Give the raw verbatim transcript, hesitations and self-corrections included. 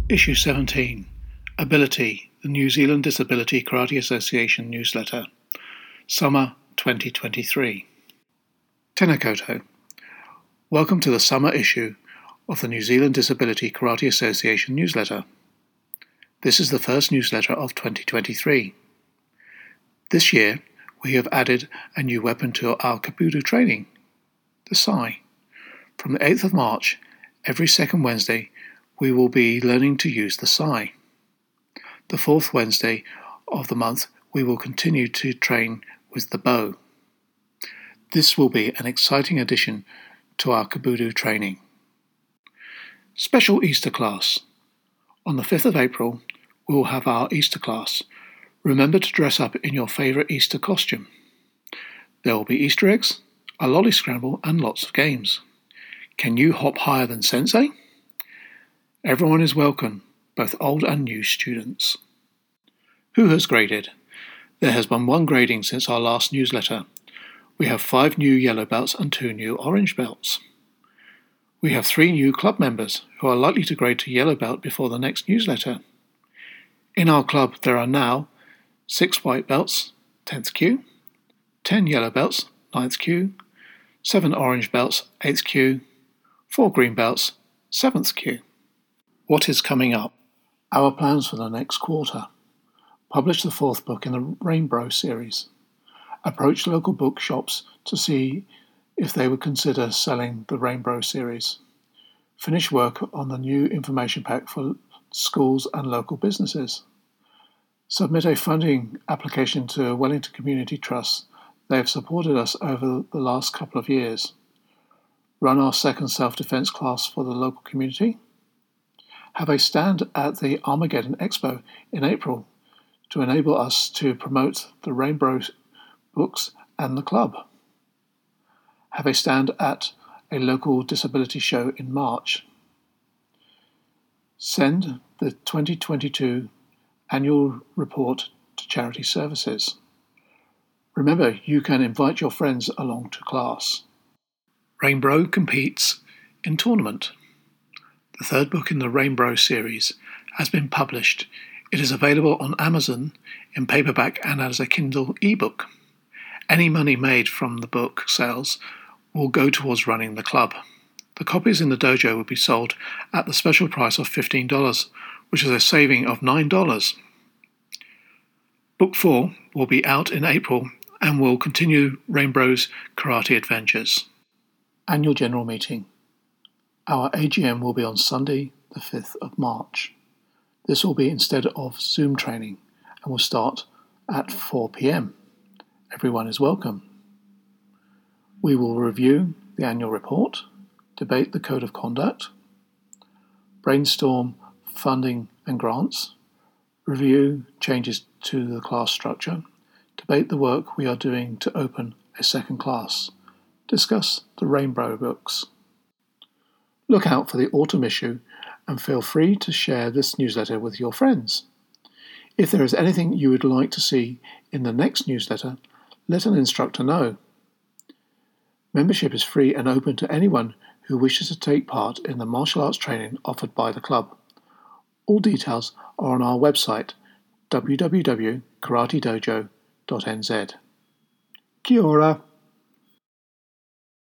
Issue seventeen, Ability, the New Zealand Disability Karate Association newsletter, Summer twenty twenty-three. Tēnā koutou. Welcome to the summer issue of the New Zealand Disability Karate Association newsletter. This is the first newsletter of twenty twenty-three. This year, we have added a new weapon to our Kabuto training, the sai. From the eighth of March, every second Wednesday, we will be learning to use the sai. The fourth Wednesday of the month, we will continue to train with the bo. This will be an exciting addition to our Kabuto training. Special Easter class. On the fifth of April, we will have our Easter class. Remember to dress up in your favourite Easter costume. There will be Easter eggs, a lolly scramble and lots of games. Can you hop higher than Sensei? Everyone is welcome, both old and new students. Who has graded? There has been one grading since our last newsletter. We have five new yellow belts and two new orange belts. We have three new club members who are likely to grade to yellow belt before the next newsletter. In our club there are now six white belts, tenth Q, ten yellow belts, ninth Q, seven orange belts, eighth Q, four green belts, seventh Q. What is coming up? Our plans for the next quarter. Publish the fourth book in the Rainbow series. Approach local bookshops to see if they would consider selling the Rainbow series. Finish work on the new information pack for schools and local businesses. Submit a funding application to Wellington Community Trust. They have supported us over the last couple of years. Run our second self-defense class for the local community. Have a stand at the Armageddon Expo in April to enable us to promote the Rainbow books and the club. Have a stand at a local disability show in March. Send the twenty twenty-two annual report to Charity Services. Remember, you can invite your friends along to class. Rainbow competes in tournament. The third book in the Rainbow series has been published. It is available on Amazon in paperback and as a Kindle ebook. Any money made from the book sales will go towards running the club. The copies in the dojo will be sold at the special price of fifteen dollars, which is a saving of nine dollars. Book four will be out in April and will continue Rainbow's karate adventures. Annual General Meeting. Our A G M will be on Sunday, the fifth of March. This will be instead of Zoom training and will start at four p.m. Everyone is welcome. We will review the annual report, debate the code of conduct, brainstorm funding and grants, review changes to the class structure, debate the work we are doing to open a second class, discuss the Rainbow books. Look out for the autumn issue and feel free to share this newsletter with your friends. If there is anything you would like to see in the next newsletter, let an instructor know. Membership is free and open to anyone who wishes to take part in the martial arts training offered by the club. All details are on our website, w w w dot karate dojo dot n z. Kia ora!